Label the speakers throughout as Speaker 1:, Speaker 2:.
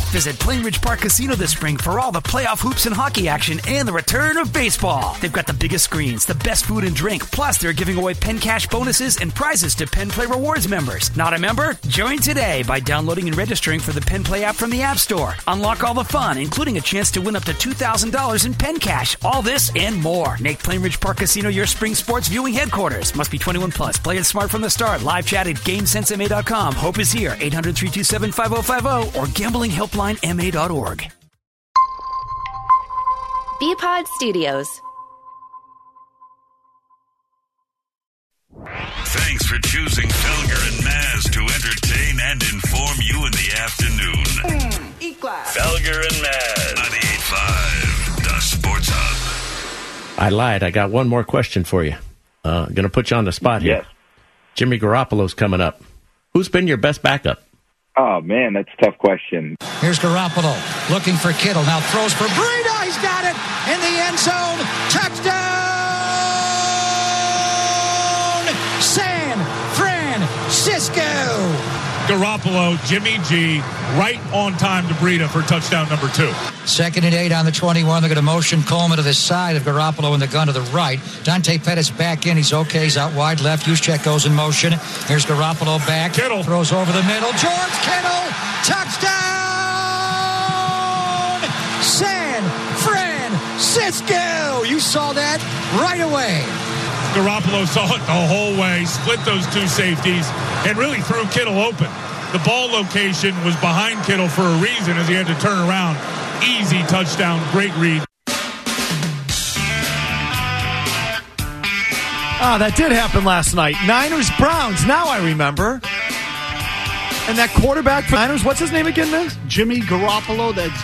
Speaker 1: Visit Plainridge Park Casino this spring for all the playoff hoops and hockey action and the return of baseball. They've got the biggest screens, the best food and drink, plus they're giving away Penn Cash bonuses and prizes to Penn Play Rewards members. Not a member? Join today by downloading and registering for the Penn Play app from the App Store. Unlock all the fun, including a chance to win up to $2,000 in Penn Cash. All this and more. Make Plainridge Park Casino your spring sports viewing headquarters. Must be 21 plus. Play it smart from the start. Live chat at GameSenseMA.com. Hope is here. 800-327-5050 or gamblinghelplinema.org.
Speaker 2: BPod Studios.
Speaker 3: Thanks for choosing Felger and Maz to entertain and inform you in the afternoon.
Speaker 4: E-Class.
Speaker 3: Felger and Maz. 98.5, the Sports Hub.
Speaker 5: I lied. I got one more question for you. Going to put you on the spot here.
Speaker 6: Yes.
Speaker 5: Jimmy Garoppolo's coming up. Who's been your best backup?
Speaker 6: Oh, man, that's a tough question.
Speaker 7: Here's Garoppolo looking for Kittle. Now throws for Breida. He's got it in the end zone. Touchdown! San Francisco.
Speaker 8: Garoppolo, Jimmy G, right on time to Breida for touchdown number 2.
Speaker 7: 2nd and 8 on the 21. They're going to motion Coleman to the side of Garoppolo and the gun to the right. Dante Pettis back in. He's okay. He's out wide left. Juszczyk goes in motion. Here's Garoppolo back.
Speaker 8: Kittle
Speaker 7: throws over the middle. George Kittle. Touchdown! San Francisco. You saw that right away.
Speaker 8: Garoppolo saw it the whole way, split those two safeties, and really threw Kittle open. The ball location was behind Kittle for a reason as he had to turn around. Easy touchdown, great read.
Speaker 9: That did happen last night. Niners-Browns, now I remember. And that quarterback for Niners, what's his name again, Miz?
Speaker 4: Jimmy Garoppolo, that's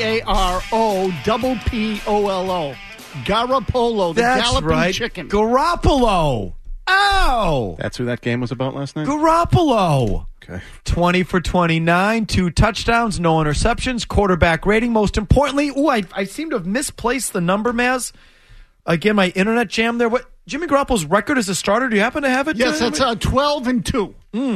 Speaker 4: G-A-R-O-P-P-O-L-O. Garoppolo, the
Speaker 9: That's
Speaker 4: galloping
Speaker 9: right.
Speaker 4: chicken.
Speaker 9: Garoppolo. Ow!
Speaker 10: That's who that game was about last night?
Speaker 9: Garoppolo.
Speaker 10: Okay.
Speaker 9: 20 for 29, 2 touchdowns, no interceptions, quarterback rating. Most importantly, I seem to have misplaced the number, Maz. Again, my internet jam there. What Jimmy Garoppolo's record as a starter? Do you happen to have it?
Speaker 4: Yes, that's 12-2.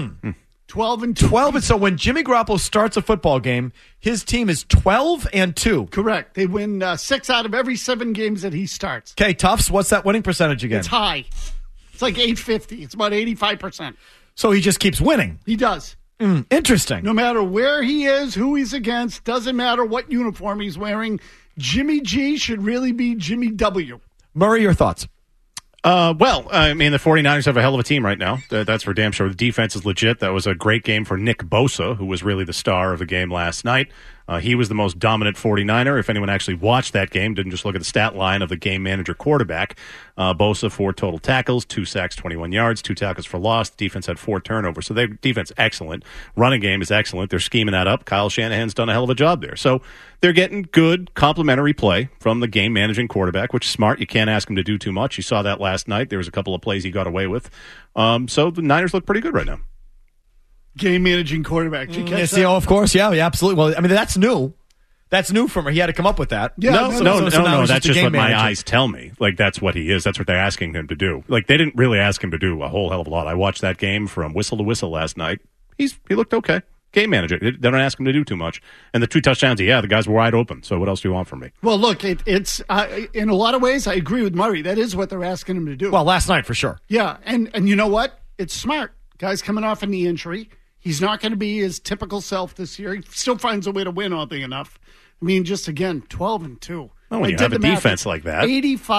Speaker 4: 12-2.
Speaker 9: 12, and so when Jimmy Garoppolo starts a football game, his team is 12-2.
Speaker 4: Correct. They win 6 out of every 7 games that he starts.
Speaker 9: Okay, Tufts, what's that winning percentage again?
Speaker 4: It's high. It's like 850. It's about 85%.
Speaker 9: So he just keeps winning.
Speaker 4: He does.
Speaker 9: Interesting.
Speaker 4: No matter where he is, who he's against, doesn't matter what uniform he's wearing, Jimmy G should really be Jimmy W.
Speaker 9: Murray, your thoughts?
Speaker 10: Well, I mean, the 49ers have a hell of a team right now. That's for damn sure. The defense is legit. That was a great game for Nick Bosa, who was really the star of the game last night. He was the most dominant 49er. If anyone actually watched that game, didn't just look at the stat line of the game manager quarterback. Bosa, 4 total tackles, 2 sacks, 21 yards, 2 tackles for loss. The defense had 4 turnovers. So their defense, excellent. Running game is excellent. They're scheming that up. Kyle Shanahan's done a hell of a job there. So they're getting good complementary play from the game managing quarterback, which is smart. You can't ask him to do too much. You saw that last night. There was a couple of plays he got away with. So the Niners look pretty good right now.
Speaker 4: Game managing quarterback. Did you catch that?
Speaker 9: Of course, yeah, absolutely. Well, I mean, that's new. That's new from her. He had to come up with that.
Speaker 4: Yeah,
Speaker 10: No,
Speaker 9: now
Speaker 10: that's just what my
Speaker 9: manager.
Speaker 10: eyes tell me. Like, that's what he is. That's what they're asking him to do. Like, they didn't really ask him to do a whole hell of a lot. I watched that game from whistle to whistle last night. He looked okay. Game manager. They don't ask him to do too much. And the 2 touchdowns, the guys were wide open. So what else do you want from me?
Speaker 4: Well, look, it's in a lot of ways, I agree with Murray. That is what they're asking him to do.
Speaker 9: Well, last night for sure.
Speaker 4: Yeah, and you know what? It's smart. Guy's coming off a knee injury. He's not going to be his typical self this year. He still finds a way to win, oddly enough. I mean, just again, 12-2.
Speaker 10: Well, when you have a defense like that.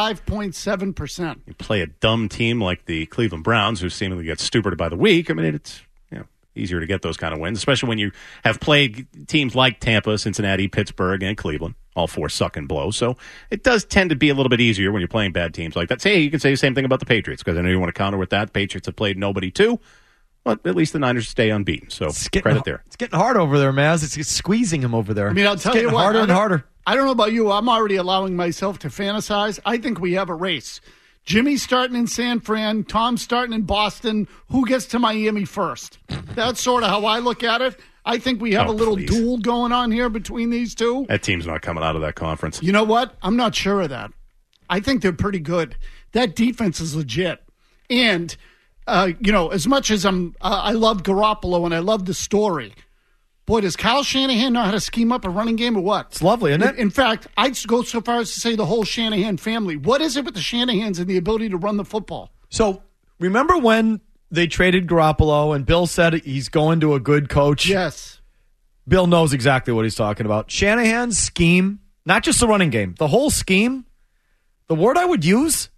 Speaker 4: 85.7%.
Speaker 10: You play a dumb team like the Cleveland Browns, who seemingly get stupid by the week. I mean, it's easier to get those kind of wins, especially when you have played teams like Tampa, Cincinnati, Pittsburgh, and Cleveland. All 4 suck and blow. So it does tend to be a little bit easier when you're playing bad teams like that. You can say the same thing about the Patriots, because I know you want to counter with that. The Patriots have played nobody too. But at least the Niners stay unbeaten. So credit there.
Speaker 9: It's getting hard over there, Maz. It's squeezing him over there.
Speaker 4: I mean, I'll tell you what.
Speaker 9: Harder and harder.
Speaker 4: I don't know about you. I'm already allowing myself to fantasize. I think we have a race. Jimmy's starting in San Fran. Tom's starting in Boston. Who gets to Miami first? That's sort of how I look at it. I think we have a little duel going on here between these two.
Speaker 10: That team's not coming out of that conference.
Speaker 4: You know what? I'm not sure of that. I think they're pretty good. That defense is legit. And, as much as I love Garoppolo and I love the story, Boy, does Kyle Shanahan know how to scheme up a running game or what?
Speaker 9: It's lovely, isn't it?
Speaker 4: In fact, I'd go so far as to say the whole Shanahan family. What is it with the Shanahans and the ability to run the football?
Speaker 9: So, remember when they traded Garoppolo and Bill said he's going to a good coach?
Speaker 4: Yes.
Speaker 9: Bill knows exactly what he's talking about. Shanahan's scheme, not just the running game, the whole scheme, the word I would use,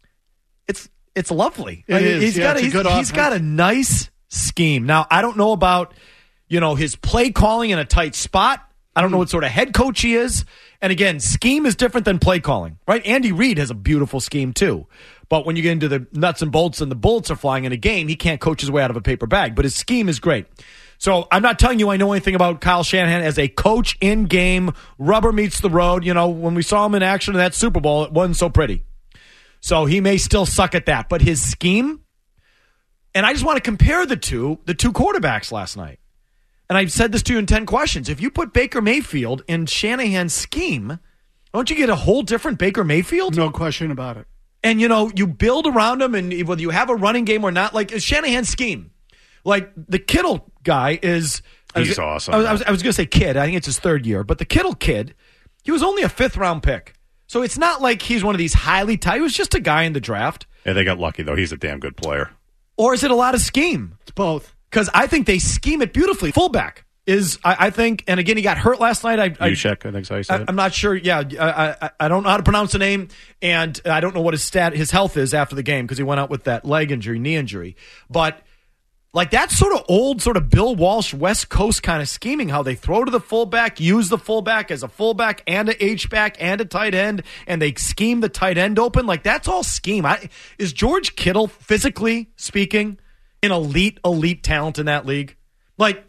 Speaker 9: it's lovely.
Speaker 4: It is.
Speaker 9: He's got a nice scheme. Now, I don't know about, his play calling in a tight spot. I don't know what sort of head coach he is. And again, scheme is different than play calling, right? Andy Reid has a beautiful scheme too. But when you get into the nuts and bolts and the bullets are flying in a game, he can't coach his way out of a paper bag. But his scheme is great. So I'm not telling you I know anything about Kyle Shanahan as a coach in game. Rubber meets the road. When we saw him in action in that Super Bowl, it wasn't so pretty. So he may still suck at that. But his scheme, and I just want to compare the two quarterbacks last night. And I've said this to you in 10 questions. If you put Baker Mayfield in Shanahan's scheme, don't you get a whole different Baker Mayfield?
Speaker 4: No question about it.
Speaker 9: And, you build around him, and whether you have a running game or not, like Shanahan's scheme. Like the Kittle guy is...
Speaker 10: He's awesome.
Speaker 9: I was going to say kid. I think it's his third year. But the Kittle kid, he was only a 5th-round pick. So it's not like he's one of these highly touted. He was just a guy in the draft.
Speaker 10: Yeah, they got lucky, though. He's a damn good player.
Speaker 9: Or is it a lot of scheme?
Speaker 4: It's both.
Speaker 9: Because I think they scheme it beautifully. Fullback is, I think, and again, he got hurt last night.
Speaker 10: Juszczyk, I think's how you said it.
Speaker 9: I'm not sure. Yeah, I don't know how to pronounce the name, and I don't know what his health is after the game because he went out with that knee injury. But like that's sort of old, sort of Bill Walsh, West Coast kind of scheming, how they throw to the fullback, use the fullback as a fullback and a H-back and a tight end, and they scheme the tight end open. Like that's all scheme. Is George Kittle, physically speaking, an elite talent in that league? Like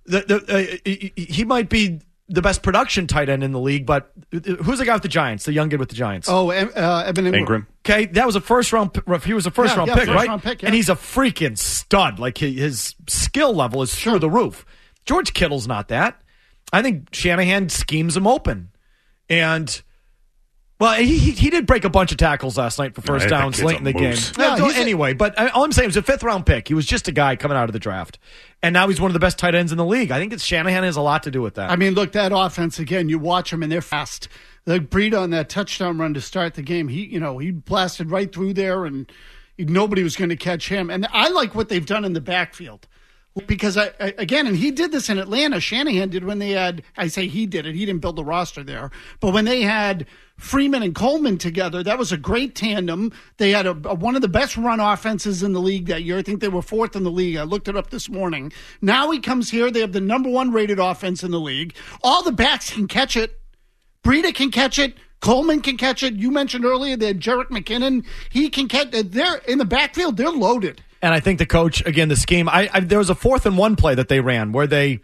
Speaker 9: he might be the best production tight end in the league, but who's the guy with the Giants? The young kid with the Giants?
Speaker 4: Oh, Evan Ingram.
Speaker 9: Okay, that was a first-round. He was a first-round pick, right?
Speaker 4: Pick, yeah.
Speaker 9: And he's a freaking stud. Like his skill level is through the roof. George Kittle's not that. I think Shanahan schemes him open, and well, he did break a bunch of tackles last night for first downs late in the game. Anyway, but all I'm saying is a 5th-round pick. He was just a guy coming out of the draft. And now he's one of the best tight ends in the league. I think Shanahan has a lot to do with that.
Speaker 4: I mean, look, that offense, again, you watch them and they're fast. Like Breida on that touchdown run to start the game, he blasted right through there and nobody was going to catch him. And I like what they've done in the backfield. Because, and he did this in Atlanta. Shanahan did when they had, I say he did it. He didn't build the roster there. But when they had Freeman and Coleman together, that was a great tandem. They had one of the best run offenses in the league that year. I think they were 4th in the league. I looked it up this morning. Now he comes here. They have the number 1 rated offense in the league. All the backs can catch it. Breida can catch it. Coleman can catch it. You mentioned earlier that Jerick McKinnon, he can catch it. They're in the backfield. They're loaded.
Speaker 9: And I think the coach, again, the scheme, there was a 4th and 1 play that they ran where they,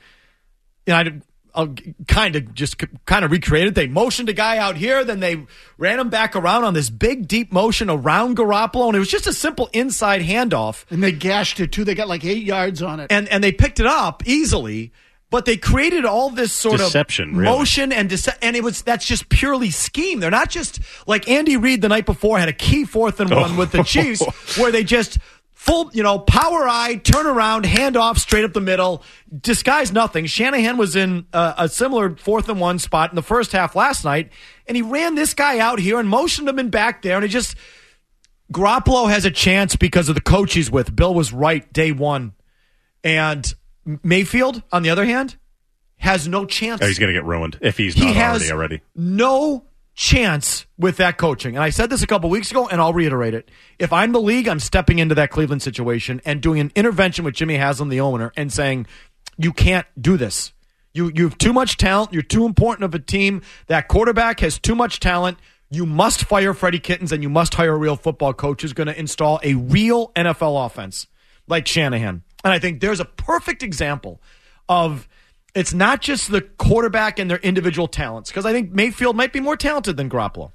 Speaker 9: I'll kind of recreated. They motioned a guy out here, then they ran him back around on this big, deep motion around Garoppolo, and it was just a simple inside handoff.
Speaker 4: And they gashed it, too. They got like 8 yards on it.
Speaker 9: And they picked it up easily, but they created all this sort
Speaker 10: deception,
Speaker 9: of motion and that's just purely scheme. They're not just like Andy Reid the night before had a key 4th and 1 with the Chiefs where they just full, power eye, turn around, hand off straight up the middle, disguise nothing. Shanahan was in a similar 4th and 1 spot in the first half last night, and he ran this guy out here and motioned him in back there, and Garoppolo has a chance because of the coach he's with. Bill was right day one. And Mayfield, on the other hand, has no chance.
Speaker 10: Oh, he's going to get ruined if he's not already.
Speaker 9: No chance with that coaching. And I said this a couple weeks ago, and I'll reiterate it. If I'm the league, I'm stepping into that Cleveland situation and doing an intervention with Jimmy Haslam, the owner, and saying, you can't do this. You have too much talent. You're too important of a team. That quarterback has too much talent. You must fire Freddie Kittens, and you must hire a real football coach who's going to install a real NFL offense like Shanahan. And I think there's a perfect example of it's not just the quarterback and their individual talents, because I think Mayfield might be more talented than Garoppolo.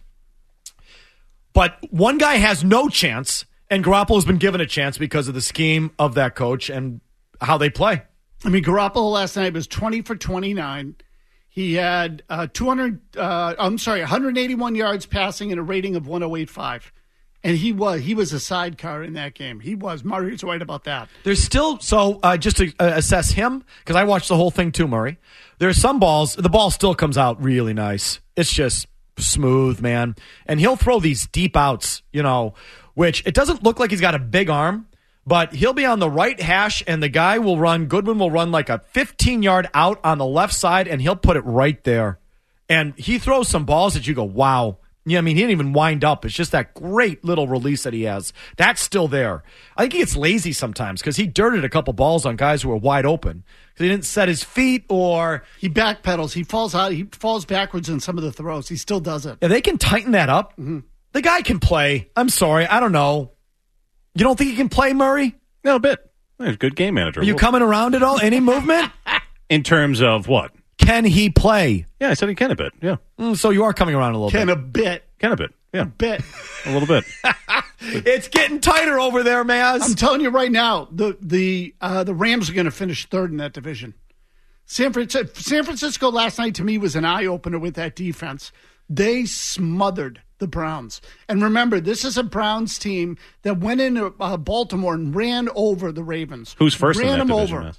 Speaker 9: But one guy has no chance, and Garoppolo's been given a chance because of the scheme of that coach and how they play.
Speaker 4: I mean, Garoppolo last night was 20 for 29. He had 181 yards passing and a rating of 108.5. And he was a sidecar in that game. He was. Murray's right about that.
Speaker 9: There's still, just to assess him, because I watched the whole thing too, Murray. There's some balls, the ball still comes out really nice. It's just smooth, man. And he'll throw these deep outs, which it doesn't look like he's got a big arm, but he'll be on the right hash, and the guy Goodwin will run like a 15-yard out on the left side, and he'll put it right there. And he throws some balls that you go, wow. Yeah, I mean, he didn't even wind up. It's just that great little release that he has. That's still there. I think he gets lazy sometimes because he dirted a couple balls on guys who were wide open because he didn't set his feet or
Speaker 4: he backpedals. He falls out. He falls backwards in some of the throws. He still does it.
Speaker 9: Yeah, they can tighten that up.
Speaker 4: Mm-hmm.
Speaker 9: The guy can play. I'm sorry. I don't know. You don't think he can play, Murray?
Speaker 10: No, a bit. He's a good game manager.
Speaker 9: Are you coming around at all? Any movement?
Speaker 10: In terms of what?
Speaker 9: Can he play?
Speaker 10: Yeah, I said he can a bit, yeah.
Speaker 9: So you are coming around a little bit.
Speaker 4: Can a bit.
Speaker 10: Yeah.
Speaker 4: A bit.
Speaker 10: A little bit.
Speaker 9: It's getting tighter over there, Maz.
Speaker 4: I'm telling you right now, the Rams are going to finish third in that division. San Francisco last night, to me, was an eye-opener with that defense. They smothered the Browns. And remember, this is a Browns team that went into Baltimore and ran over the Ravens.
Speaker 10: Who's first in that division?
Speaker 4: Over.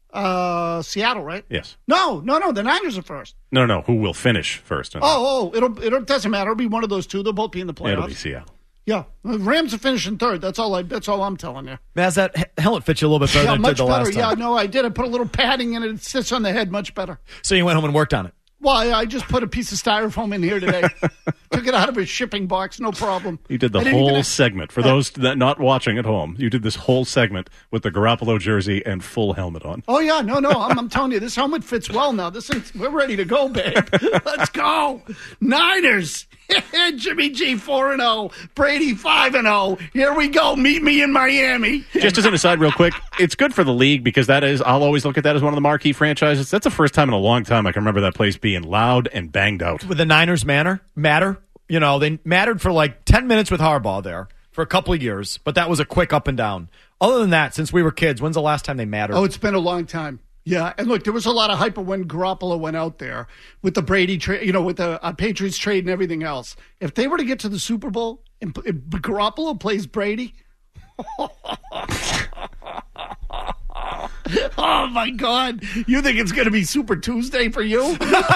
Speaker 4: Seattle, right?
Speaker 10: Yes.
Speaker 4: No. The Niners are first.
Speaker 10: No. Who will finish first?
Speaker 4: It doesn't matter. It'll be one of those two. They'll both be in the playoffs.
Speaker 10: It'll be Seattle.
Speaker 4: Yeah, the Rams are finishing third. That's all I'm telling you.
Speaker 9: Maz, that helmet fits you a little bit better than it did the last time.
Speaker 4: Yeah, no, I did. I put a little padding in it. It sits on the head much better.
Speaker 9: So you went home and worked on it?
Speaker 4: Well, I just put a piece of styrofoam in here today. Took it out of a shipping box, no problem.
Speaker 10: You did the whole segment. For those that not watching at home, you did this whole segment with the Garoppolo jersey and full helmet on.
Speaker 4: Oh, yeah. No. I'm telling you, this helmet fits well now. We're ready to go, babe. Let's go. Niners. Jimmy G 4-0. Brady 5-0. Here we go. Meet me in Miami.
Speaker 10: Just as an aside, real quick, it's good for the league because I'll always look at that as one of the marquee franchises. That's the first time in a long time I can remember that place being loud and banged out.
Speaker 9: With the Niners matter? They mattered for like 10 minutes with Harbaugh there for a couple of years, but that was a quick up and down. Other than that, since we were kids, when's the last time they mattered?
Speaker 4: Oh, it's been a long time. Yeah, and look, there was a lot of hype when Garoppolo went out there with the Brady trade, with the Patriots trade and everything else. If they were to get to the Super Bowl and Garoppolo plays Brady, oh my God! You think it's going to be Super Tuesday for you? All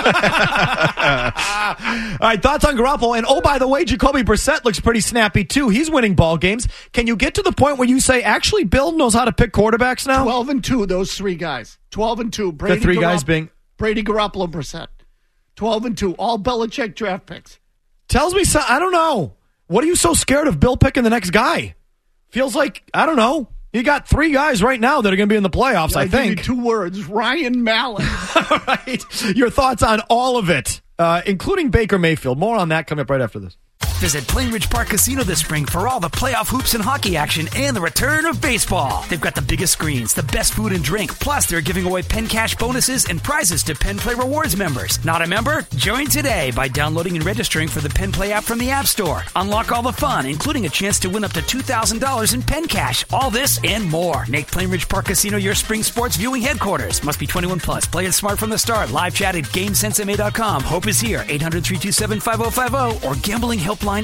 Speaker 9: right, thoughts on Garoppolo, and by the way, Jacoby Brissett looks pretty snappy too. He's winning ball games. Can you get to the point where you say, actually, Bill knows how to pick quarterbacks now?
Speaker 4: 12-2, those three guys. 12-2. Brady,
Speaker 9: the three guys being
Speaker 4: Brady, Garoppolo, Brissett. 12-2, all Belichick draft picks.
Speaker 9: Tells me so. I don't know. What are you so scared of Bill picking the next guy? Feels like, I don't know. You got three guys right now that are going to be in the playoffs, I think.
Speaker 4: Give you 2 words, Ryan Mallett.
Speaker 9: All right. Your thoughts on all of it, including Baker Mayfield. More on that coming up right after this.
Speaker 1: Visit Plainridge Park Casino this spring for all the playoff hoops and hockey action and the return of baseball. They've got the biggest screens, the best food and drink, plus they're giving away Penn Cash bonuses and prizes to Penn Play Rewards members. Not a member? Join today by downloading and registering for the Penn Play app from the App Store. Unlock all the fun, including a chance to win up to $2,000 in Penn Cash. All this and more. Make Plainridge Park Casino your spring sports viewing headquarters. Must be 21 plus. Play it smart from the start. Live chat at GameSenseMA.com. Hope is here. 800-327-5050 or gamblinghelplinema.org.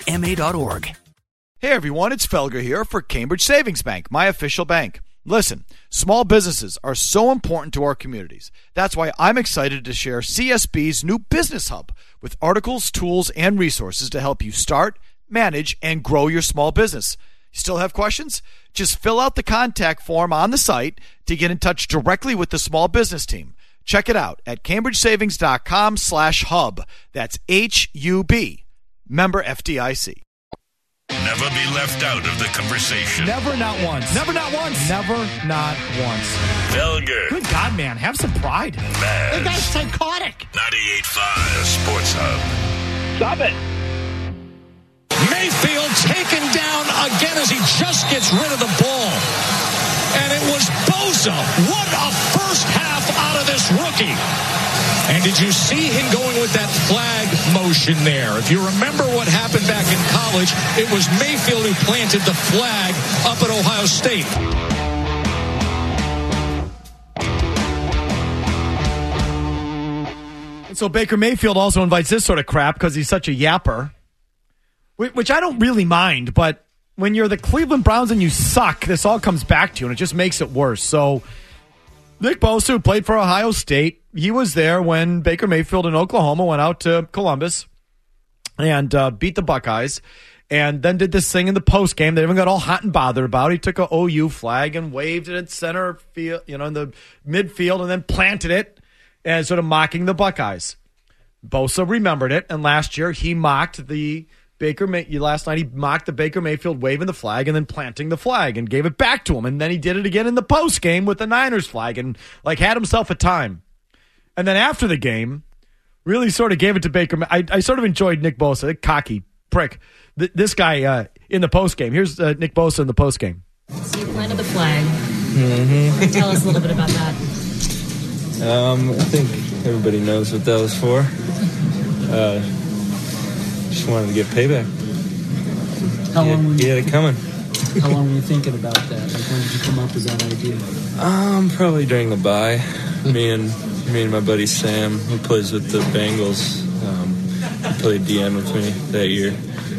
Speaker 11: Hey everyone, it's Felger here for Cambridge Savings Bank, my official bank. Listen, small businesses are so important to our communities. That's why I'm excited to share CSB's new Business Hub with articles, tools, and resources to help you start, manage, and grow your small business. You still have questions? Just fill out the contact form on the site to get in touch directly with the small business team. Check it out at cambridgesavings.com/hub. That's HUB. Member FDIC.
Speaker 3: Never be left out of the conversation.
Speaker 9: Never, not once.
Speaker 4: Never, not once.
Speaker 9: Never, not once.
Speaker 3: Felger.
Speaker 9: Good God, man. Have some pride.
Speaker 3: Maz.
Speaker 4: The guy's psychotic.
Speaker 3: 98.5 Sports Hub.
Speaker 6: Stop it.
Speaker 12: Mayfield taken down again as he just gets rid of the ball. And it was Bosa. What a first half out of this rookie. And did you see him going with that flag motion there? If you remember what happened back in college, it was Mayfield who planted the flag up at Ohio State.
Speaker 9: And so Baker Mayfield also invites this sort of crap because he's such a yapper, which I don't really mind, but when you're the Cleveland Browns and you suck, this all comes back to you, and it just makes it worse. So Nick Bosa, who played for Ohio State, he was there when Baker Mayfield in Oklahoma went out to Columbus and beat the Buckeyes, and then did this thing in the post game they even got all hot and bothered about. He took a OU flag and waved it at center field, in the midfield, and then planted it and sort of mocking the Buckeyes. Bosa remembered it, and last year he mocked the last night he mocked the Baker Mayfield waving the flag and then planting the flag and gave it back to him, and then he did it again in the post game with the Niners flag and had himself a time. And then after the game, really sort of gave it to Baker. I sort of enjoyed Nick Bosa, the cocky prick. This guy in the post game. Here's Nick Bosa in the post game.
Speaker 13: So you planted the flag. Mm-hmm. Tell us a little bit about that.
Speaker 14: I think everybody knows what that was for. Just wanted to get payback.
Speaker 15: How long?
Speaker 14: You had it coming.
Speaker 15: How long were you thinking about that? When did you come up with that idea?
Speaker 14: Probably during the bye. Me and my buddy Sam, who plays with the Bengals, he played DN with me that year.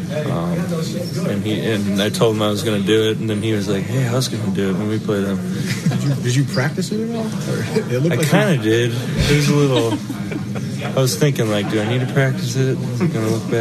Speaker 14: And I told him I was going to do it, and then he was like, "Hey, I was going to do it when we played them."
Speaker 16: Did you practice it at all?
Speaker 14: I kind of did. It was a little. I was thinking, do I need to practice it? Is it going to look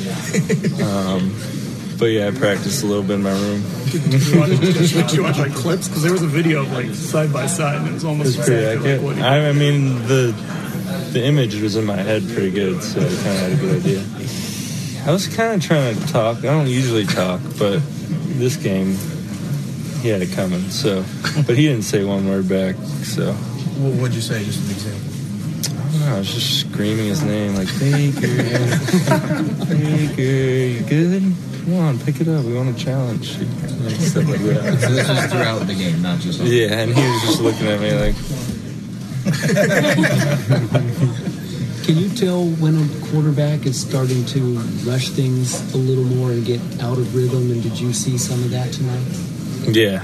Speaker 14: bad? But yeah, I practiced a little bit in my room.
Speaker 16: Did you watch clips? Because there was a video of side by side, and it was almost
Speaker 14: pretty accurate. I mean, the image was in my head pretty good, so I kind of had a good idea. I was kind of trying to talk. I don't usually talk, but this game, he had it coming. But he didn't say one word back. So,
Speaker 16: what'd you say? Just an example.
Speaker 14: I don't know. I was just screaming his name, Baker, Baker, you good? Come on, pick it up. We want a challenge. Stuff like that.
Speaker 16: So this was throughout the game, not just.
Speaker 14: Yeah, and he was just looking at me
Speaker 15: Can you tell when a quarterback is starting to rush things a little more and get out of rhythm? And did you see some of that tonight?
Speaker 14: Yeah.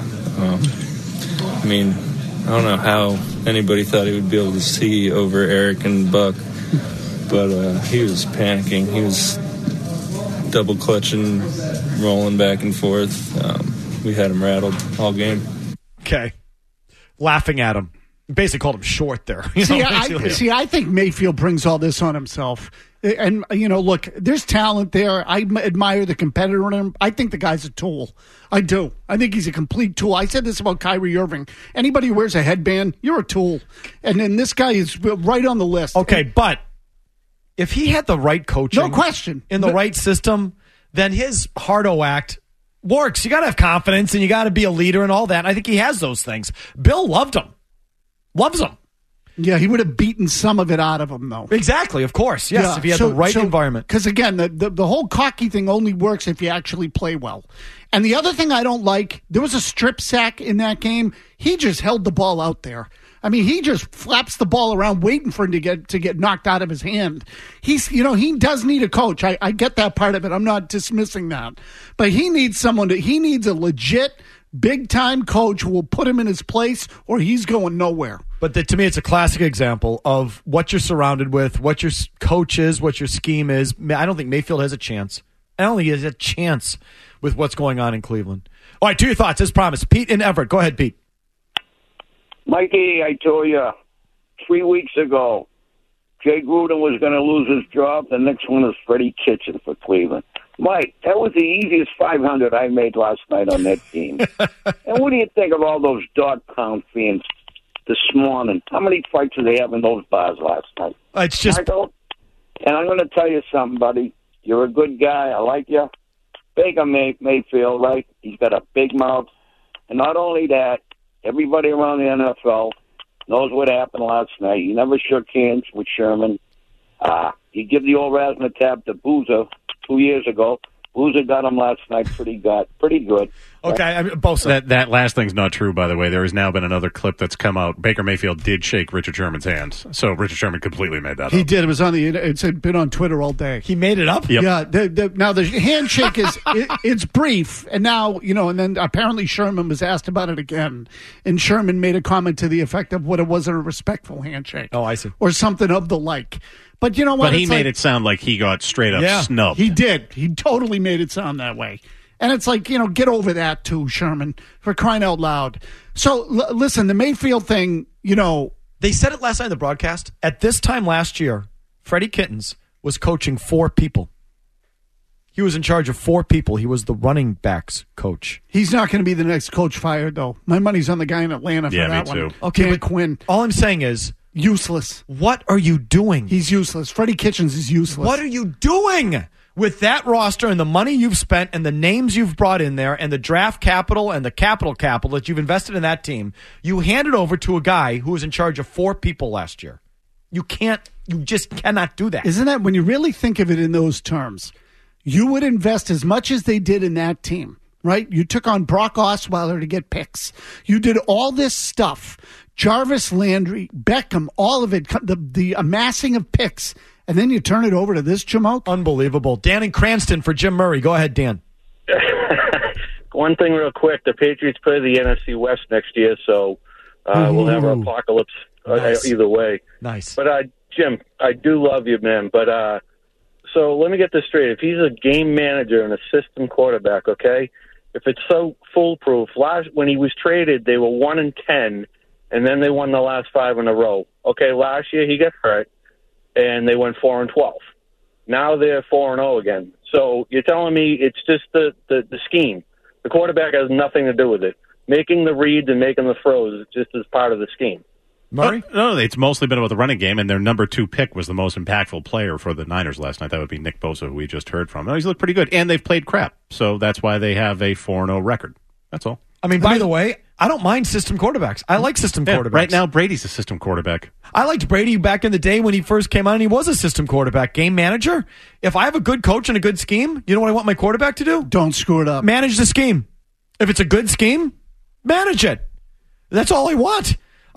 Speaker 14: I mean, I don't know how anybody thought he would be able to see over Eric and Buck, but he was panicking. He was double clutching, rolling back and forth. We had him rattled all game.
Speaker 9: Okay. Laughing at him. Basically called him short there.
Speaker 4: I think Mayfield brings all this on himself. And, look, there's talent there. I admire the competitor in him. I think the guy's a tool. I do. I think he's a complete tool. I said this about Kyrie Irving. Anybody who wears a headband, you're a tool. And then this guy is right on the list.
Speaker 9: Okay, but if he had the right coaching.
Speaker 4: No question.
Speaker 9: In the right system, then his Hardo act works. You got to have confidence and you got to be a leader and all that. And I think he has those things. Bill loved him. Loves him.
Speaker 4: Yeah, he would have beaten some of it out of him, though.
Speaker 9: Exactly, of course. Yes, if he had the right environment.
Speaker 4: Because, again, the whole cocky thing only works if you actually play well. And the other thing I don't like, there was a strip sack in that game. He just held the ball out there. I mean, he just flaps the ball around waiting for him to get knocked out of his hand. He does need a coach. I get that part of it. I'm not dismissing that. But he needs he needs a legit big-time coach who will put him in his place or he's going nowhere.
Speaker 9: But to me, it's a classic example of what you're surrounded with, what your coach is, what your scheme is. I don't think Mayfield has a chance. I don't think he has a chance with what's going on in Cleveland. All right, to your thoughts, as promised. Pete and Everett. Go ahead, Pete.
Speaker 17: Mikey, I told you 3 weeks ago, Jay Gruden was going to lose his job. The next one is Freddie Kitchen for Cleveland. Mike, that was the easiest 500 I made last night on that team. And what do you think of all those dog pound fans this morning? How many fights did they have in those bars last night?
Speaker 9: It's just...
Speaker 17: Michael, and I'm going to tell you something, buddy. You're a good guy. I like you. Baker Mayfield, right? He's got a big mouth. And not only that, everybody around the NFL knows what happened last night. He never shook hands with Sherman. He gave the old razzmatazz to Boozer 2 years ago. Boozer got him last night pretty good.
Speaker 10: Okay, I mean, both that last thing's not true, by the way. There has now been another clip that's come out. Baker Mayfield did shake Richard Sherman's hands, so Richard Sherman completely made that up.
Speaker 4: He did. It was it's been on Twitter all day.
Speaker 9: He made it up?
Speaker 10: Yep.
Speaker 4: Yeah. Now the handshake is it's brief, and now and then apparently Sherman was asked about it again, and Sherman made a comment to the effect of what it wasn't a respectful handshake.
Speaker 9: Oh, I see.
Speaker 4: Or something of the like. But you know what?
Speaker 10: But he made it sound like he got straight up snubbed.
Speaker 4: He did. He totally made it sound that way. And it's like, get over that too, Sherman, for crying out loud. So, listen, the Mayfield thing,
Speaker 9: They said it last night in the broadcast. At this time last year, Freddie Kittens was coaching 4 people. He was in charge of 4 people. He was the running backs coach.
Speaker 4: He's not going to be the next coach fired, though. My money's on the guy in Atlanta for that
Speaker 10: me too.
Speaker 4: one.
Speaker 9: Okay,
Speaker 4: Dan
Speaker 9: but
Speaker 4: Quinn.
Speaker 9: All I'm saying is,
Speaker 4: useless.
Speaker 9: What are you doing?
Speaker 4: He's useless. Freddie Kitchens is useless.
Speaker 9: What are you doing with that roster and the money you've spent and the names you've brought in there and the draft capital and the capital that you've invested in that team? You hand it over to a guy who was in charge of 4 people last year. You just cannot do that.
Speaker 4: Isn't that, when you really think of it in those terms, you would invest as much as they did in that team, right? You took on Brock Osweiler to get picks. You did all this stuff. Jarvis Landry, Beckham, all of it, the amassing of picks, and then you turn it over to this Jamoke?
Speaker 9: Unbelievable. Dan in Cranston for Jim Murray. Go ahead, Dan.
Speaker 18: One thing real quick. The Patriots play the NFC West next year, so we'll have our apocalypse either way.
Speaker 9: Nice.
Speaker 18: But, Jim, I do love you, man, but so let me get this straight. If he's a game manager and a system quarterback, okay, if it's so foolproof, when he was traded, they were 1-10, and then they won the last 5 in a row. Okay, last year he got hurt, and they went 4-12. Now they're 4-0 again. So you're telling me it's just the scheme. The quarterback has nothing to do with it. Making the reads and making the throws just is part of the scheme.
Speaker 9: Murray?
Speaker 10: No, it's mostly been about the running game, and their number 2 pick was the most impactful player for the Niners last night. That would be Nick Bosa, who we just heard from. He's looked pretty good, and they've played crap, so that's why they have a 4-0 record. That's all.
Speaker 9: By the way, I don't mind system quarterbacks. I like system quarterbacks.
Speaker 10: Right now, Brady's a system quarterback.
Speaker 9: I liked Brady back in the day when he first came on, and he was a system quarterback, game manager. If I have a good coach and a good scheme, you know what I want my quarterback to do?
Speaker 4: Don't screw it up.
Speaker 9: Manage the scheme. If it's a good scheme, manage it. That's all I want.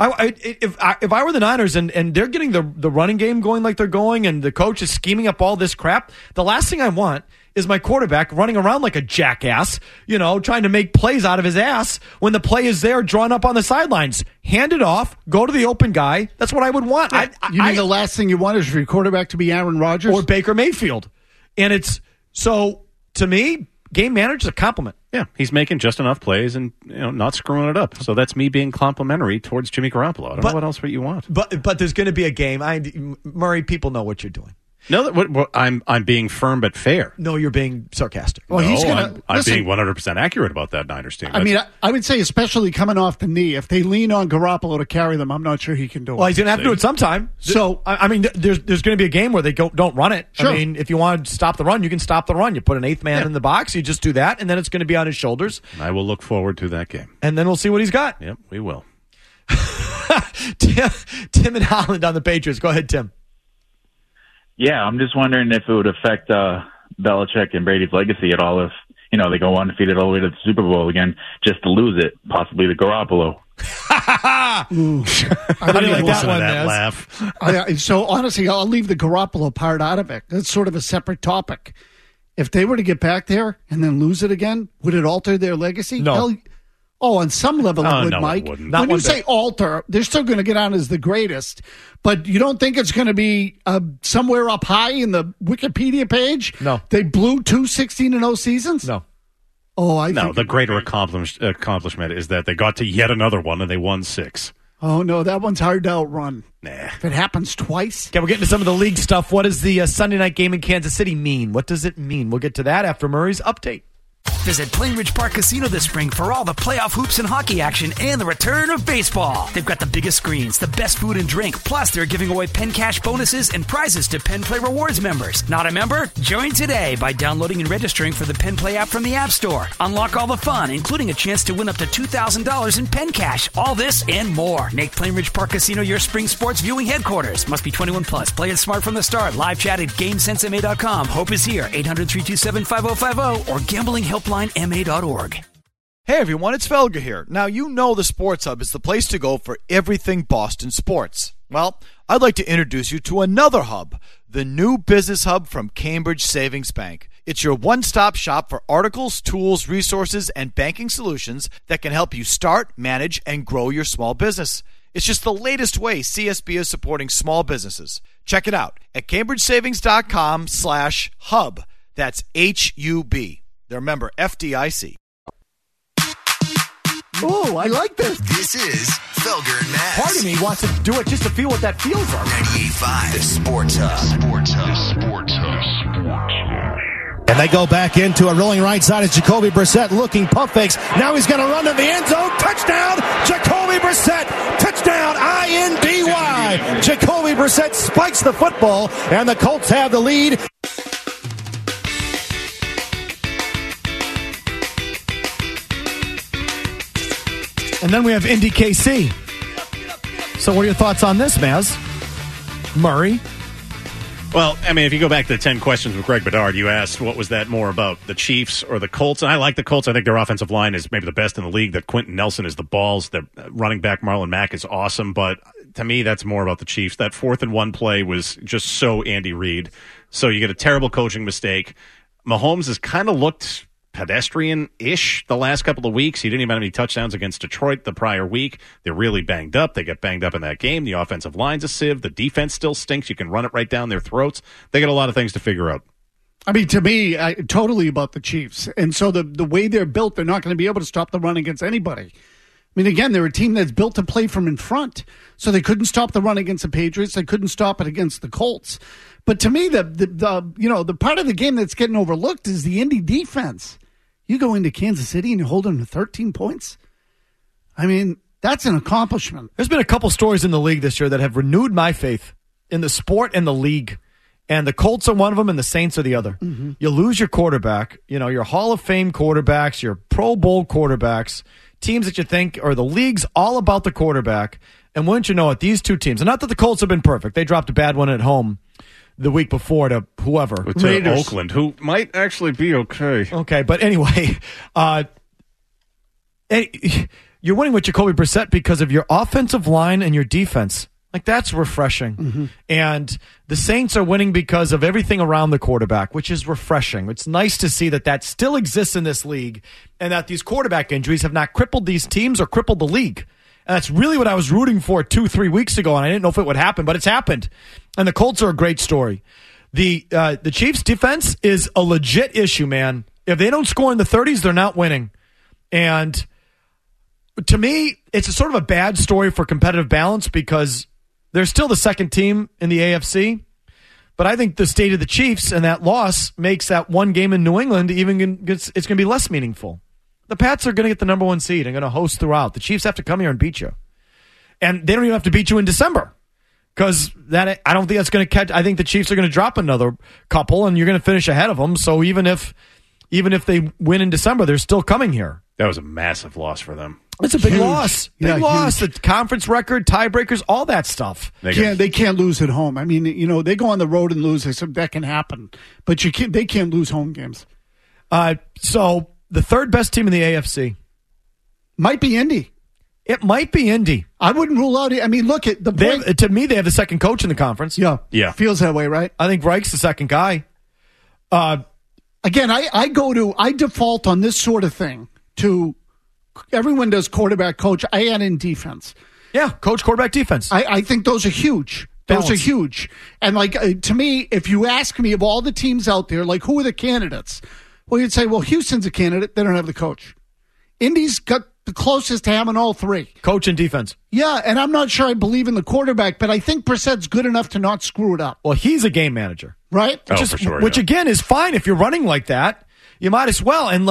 Speaker 9: If I were the Niners and they're getting the running game going like they're going and the coach is scheming up all this crap, the last thing I want is my quarterback running around like a jackass, trying to make plays out of his ass when the play is there drawn up on the sidelines. Hand it off, go to the open guy. That's what I would want.
Speaker 4: You mean the last thing you want is for your quarterback to be Aaron Rodgers?
Speaker 9: Or Baker Mayfield. And it's, so to me, game manager's a compliment.
Speaker 10: Yeah, he's making just enough plays and not screwing it up. So that's me being complimentary towards Jimmy Garoppolo. I don't know what else you want.
Speaker 9: But there's going to be a game. Murray, people know what you're doing.
Speaker 10: No, I'm being firm but fair.
Speaker 9: No, you're being sarcastic.
Speaker 4: Well,
Speaker 10: I'm being 100% accurate about that Niners team.
Speaker 4: I would say, especially coming off the knee, if they lean on Garoppolo to carry them, I'm not sure he can do it.
Speaker 9: Well, he's going to have to do it sometime.
Speaker 4: So,
Speaker 9: there's going to be a game where they don't run it.
Speaker 4: Sure.
Speaker 9: If you want to stop the run, you can stop the run. You put an 8th man in the box, you just do that, and then it's going to be on his shoulders.
Speaker 10: I will look forward to that game.
Speaker 9: And then we'll see what he's got.
Speaker 10: Yep, we will.
Speaker 9: Tim and Holland on the Patriots. Go ahead, Tim.
Speaker 6: Yeah, I'm just wondering if it would affect Belichick and Brady's legacy at all if, they go undefeated all the way to the Super Bowl again just to lose it, possibly the Garoppolo.
Speaker 9: How do you like that one,
Speaker 10: laugh?
Speaker 4: So, honestly, I'll leave the Garoppolo part out of it. That's sort of a separate topic. If they were to get back there and then lose it again, would it alter their legacy?
Speaker 9: No.
Speaker 4: On some level it would,
Speaker 10: no,
Speaker 4: Mike.
Speaker 10: It wouldn't.
Speaker 4: When you say alter, they're still going to get on as the greatest, but you don't think it's going to be somewhere up high in the Wikipedia page?
Speaker 9: No.
Speaker 4: They blew 2 16-0 seasons?
Speaker 9: No.
Speaker 4: Oh, I think
Speaker 10: the greater accomplishment is that they got to yet another one and they won 6.
Speaker 4: Oh, no, that one's hard to outrun.
Speaker 10: Nah.
Speaker 4: If it happens twice.
Speaker 9: Okay, we're getting to some of the league stuff. What does the Sunday night game in Kansas City mean? What does it mean? We'll get to that after Murray's update.
Speaker 1: Visit Plainridge Park Casino this spring for all the playoff hoops and hockey action and the return of baseball. They've got the biggest screens, the best food and drink, plus they're giving away Penn Cash bonuses and prizes to Penn Play Rewards members. Not a member? Join today by downloading and registering for the Penn Play app from the App Store. Unlock all the fun, including a chance to win up to $2,000 in Penn Cash. All this and more. Make Plainridge Park Casino your spring sports viewing headquarters. Must be 21 plus. Play it smart from the start. Live chat at GameSenseMA.com. Hope is here. 800-327-5050 or GamblingHelplineMA.org.
Speaker 11: Hey everyone, it's Felger here. Now you know the Sports Hub is the place to go for everything Boston sports. Well, I'd like to introduce you to another hub, the new business hub from Cambridge Savings Bank. It's your one-stop shop for articles, tools, resources, and banking solutions that can help you start, manage, and grow your small business. It's just the latest way CSB is supporting small businesses. Check it out at CambridgeSavings.com/hub. That's HUB. They're member FDIC.
Speaker 4: Oh, I like this.
Speaker 19: This is Felger and Mazz.
Speaker 9: Part of me wants to do it just to feel what that feels like.
Speaker 19: 98.5, the Sports Hub.
Speaker 20: And they go back into a rolling right side. It's Jacoby Brissett looking pump fakes. Now he's going to run to the end zone. Touchdown, Jacoby Brissett. Touchdown, INDY. Jacoby Brissett spikes the football, and the Colts have the lead.
Speaker 9: And then we have Indy KC. So what are your thoughts on this, Maz? Murray?
Speaker 10: Well, I mean, if you go back to the 10 questions with Greg Bedard, you asked what was that more about, the Chiefs or the Colts? And I like the Colts. I think their offensive line is maybe the best in the league. That Quentin Nelson is the balls. The running back Marlon Mack is awesome. But to me, that's more about the Chiefs. That 4th and 1 play was just so Andy Reid. So you get a terrible coaching mistake. Mahomes has kind of looked pedestrian-ish the last couple of weeks. He didn't even have any touchdowns against Detroit the prior week. They're really banged up. They get banged up in that game. The offensive line's a sieve. The defense still stinks. You can run it right down their throats. They got a lot of things to figure out.
Speaker 4: I mean, to me, totally about the Chiefs. And so the way they're built, they're not going to be able to stop the run against anybody. I mean, again, they're a team that's built to play from in front. So they couldn't stop the run against the Patriots. They couldn't stop it against the Colts. But to me, the part of the game that's getting overlooked is the Indy defense. You go into Kansas City and you hold them to 13 points. I mean, that's an accomplishment.
Speaker 9: There's been a couple stories in the league this year that have renewed my faith in the sport and the league. And the Colts are one of them and the Saints are the other. Mm-hmm. You lose your quarterback, your Hall of Fame quarterbacks, your Pro Bowl quarterbacks, teams that you think are the league's all about the quarterback. And wouldn't you know it, these two teams, and not that the Colts have been perfect. They dropped a bad one at home the week before to whoever.
Speaker 10: To Oakland, who might actually be okay.
Speaker 9: Okay, but anyway, you're winning with Jacoby Brissett because of your offensive line and your defense. Like, that's refreshing. Mm-hmm. And the Saints are winning because of everything around the quarterback, which is refreshing. It's nice to see that still exists in this league and that these quarterback injuries have not crippled these teams or crippled the league. And that's really what I was rooting for 2-3 weeks ago, and I didn't know if it would happen, but it's happened. And the Colts are a great story. The Chiefs' defense is a legit issue, man. If they don't score in the 30s, they're not winning. And to me, it's a sort of a bad story for competitive balance because they're still the second team in the AFC. But I think the state of the Chiefs and that loss makes that one game in New England it's going to be less meaningful. The Pats are going to get the number 1 seed and going to host throughout. The Chiefs have to come here and beat you. And they don't even have to beat you in December because I don't think that's going to catch. I think the Chiefs are going to drop another couple and you're going to finish ahead of them. So even if they win in December, they're still coming here.
Speaker 10: That was a massive loss for them.
Speaker 9: It's a big loss. Big loss. The conference record, tiebreakers, all that stuff.
Speaker 4: They can't lose at home. I mean, they go on the road and lose. That can happen. But they can't lose home games.
Speaker 9: So the third best team in the AFC
Speaker 4: might be Indy.
Speaker 9: It might be Indy.
Speaker 4: I wouldn't rule out. I mean, look at the point.
Speaker 9: To me, they have the second coach in the conference.
Speaker 4: Yeah. Feels that way, right?
Speaker 9: I think Reich's the second guy.
Speaker 4: Again, I default on this sort of thing to everyone does quarterback, coach. I add in defense.
Speaker 9: Yeah, coach, quarterback, defense.
Speaker 4: I think those are huge. Those are huge. And to me, if you ask me of all the teams out there, who are the candidates? Well, you'd say, Houston's a candidate. They don't have the coach. Indy's got the closest to having all three.
Speaker 9: Coach and defense.
Speaker 4: Yeah, and I'm not sure I believe in the quarterback, but I think Brissett's good enough to not screw it up.
Speaker 9: Well, he's a game manager.
Speaker 4: Right?
Speaker 10: For sure.
Speaker 9: Which, again, is fine if you're running like that. You might as well. And,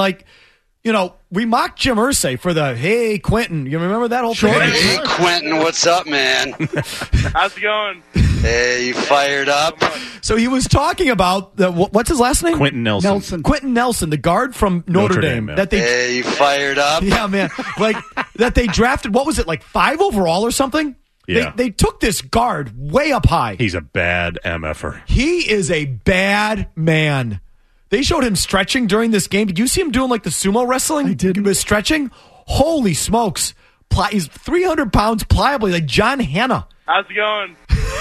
Speaker 9: we mocked Jim Irsay for the, hey, Quentin. You remember that whole thing?
Speaker 21: Hey, Quentin, what's up, man?
Speaker 22: How's it going?
Speaker 21: Hey, you fired up?
Speaker 9: So he was talking about, what's his last name?
Speaker 10: Quentin Nelson.
Speaker 9: Quentin Nelson, the guard from Notre Dame.
Speaker 21: Hey, you fired up?
Speaker 9: Yeah, man. That they drafted, what was it, 5 overall or something?
Speaker 10: Yeah.
Speaker 9: They took this guard way up high.
Speaker 10: He's a bad MFer.
Speaker 9: He is a bad man. They showed him stretching during this game. Did you see him doing the sumo wrestling?
Speaker 4: I did.
Speaker 9: He was stretching. Holy smokes. He's 300 pounds pliably, like John Hanna.
Speaker 22: How's it going?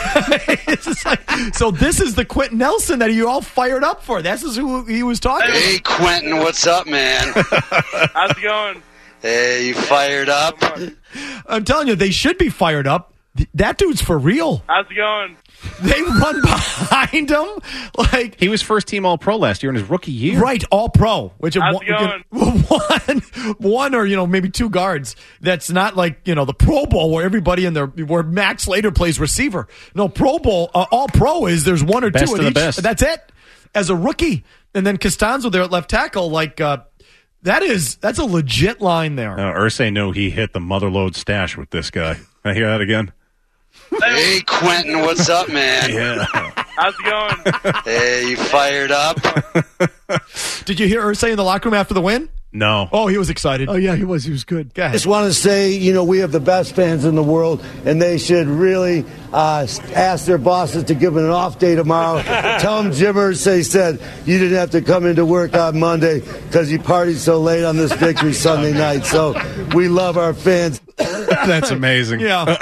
Speaker 9: So this is the Quentin Nelson that you all fired up for. This is who he was talking about.
Speaker 21: Hey, Quentin, what's up, man?
Speaker 22: How's it going?
Speaker 21: Hey, you fired up?
Speaker 9: I'm telling you, they should be fired up. That dude's for real.
Speaker 22: How's it going?
Speaker 9: They run behind him like
Speaker 10: he was first team All Pro last year in his rookie year.
Speaker 9: Right, All Pro, which
Speaker 22: How's it
Speaker 9: is one or maybe two guards. That's not like the Pro Bowl where everybody where Max Slater plays receiver. No, Pro Bowl, All Pro is there's one or
Speaker 10: Best
Speaker 9: two
Speaker 10: of
Speaker 9: at
Speaker 10: the
Speaker 9: each.
Speaker 10: best.
Speaker 9: That's it. As a rookie, and then Costanzo there at left tackle, that's a legit line there.
Speaker 10: Irsay knew he hit the motherlode stash with this guy. Can I hear that again?
Speaker 21: Hey, Quentin, what's up, man?
Speaker 10: Yeah.
Speaker 22: How's it going?
Speaker 21: Hey, you fired up?
Speaker 9: Did you hear Irsay in the locker room after the win?
Speaker 10: No.
Speaker 9: Oh, he was excited.
Speaker 4: Oh, yeah, he was. He was good.
Speaker 9: Go ahead.
Speaker 2: Just want to say, we have the best fans in the world, and they should really ask their bosses to give them an off day tomorrow. Tell them Jim Irsay said you didn't have to come into work on Monday because you partied so late on this victory Sunday night. So we love our fans.
Speaker 10: That's amazing.
Speaker 9: Yeah.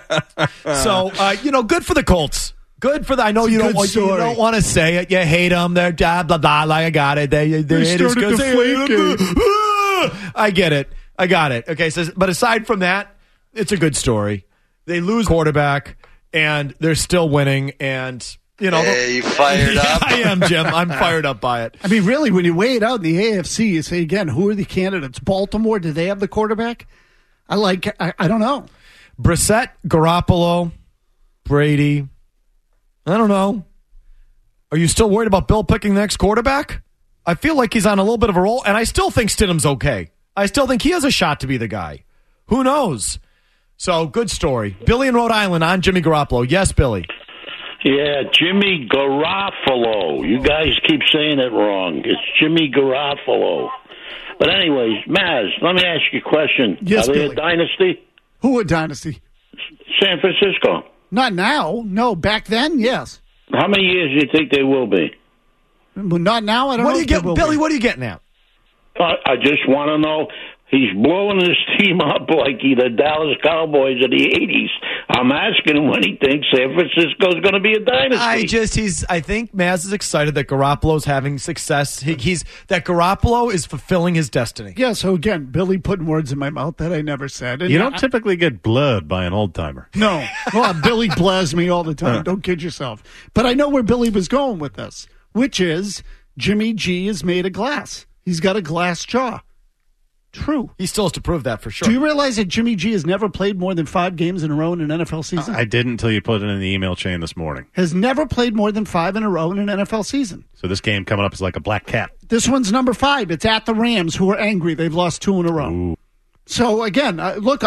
Speaker 9: So, good for the Colts. Good for the. I know you don't want to say it. You hate them. They're blah blah blah. Like I got it. They
Speaker 4: started deflating.
Speaker 9: I get it. I got it. Okay. So, but aside from that, it's a good story. They lose quarterback, and they're still winning. And
Speaker 21: hey, you fired up?
Speaker 9: I am, Jim. I'm fired up by it.
Speaker 4: I mean, really, when you weigh it out in the AFC, you say again, who are the candidates? Baltimore. Do they have the quarterback? I don't know.
Speaker 9: Brissett, Garoppolo, Brady. I don't know. Are you still worried about Bill picking the next quarterback? I feel like he's on a little bit of a roll, and I still think Stidham's okay. I still think he has a shot to be the guy. Who knows? So, good story. Billy in Rhode Island on Jimmy Garoppolo. Yes, Billy.
Speaker 5: Yeah, Jimmy Garoppolo. You guys keep saying it wrong. It's Jimmy Garoppolo. But anyways, Maz, let me ask you a question.
Speaker 4: Yes,
Speaker 5: Are they
Speaker 4: Billy.
Speaker 5: a dynasty?
Speaker 4: Who a dynasty?
Speaker 5: San Francisco.
Speaker 4: Not now. No, back then, yes.
Speaker 5: How many years do you think they will be?
Speaker 4: Well, not now. I don't know.
Speaker 9: Billy, what are you getting at?
Speaker 5: I just want to know. He's blowing his team up like the Dallas Cowboys of the 80s. I'm asking him when he thinks San Francisco's going to be a dynasty.
Speaker 9: I think Maz is excited that Garoppolo's having success. That Garoppolo is fulfilling his destiny.
Speaker 4: Yeah, so again, Billy putting words in my mouth that I never said. And
Speaker 10: You don't typically get blurred by an old timer.
Speaker 4: No. Well, Billy blasts me all the time. Don't kid yourself. But I know where Billy was going with this, which is Jimmy G is made of glass. He's got a glass jaw. True.
Speaker 9: He still has to prove that for sure.
Speaker 4: Do you realize that Jimmy G has never played more than 5 games in a row in an NFL season?
Speaker 10: I didn't until you put it in the email chain this morning.
Speaker 4: Has never played more than 5 in a row in an NFL season.
Speaker 10: So this game coming up is like a black cat.
Speaker 4: This one's number 5. It's at the Rams, who are angry. They've lost 2 in a row.
Speaker 10: Ooh.
Speaker 4: So again, look,